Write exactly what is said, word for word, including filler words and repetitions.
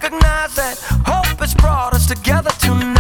recognize that hope has brought us together tonight.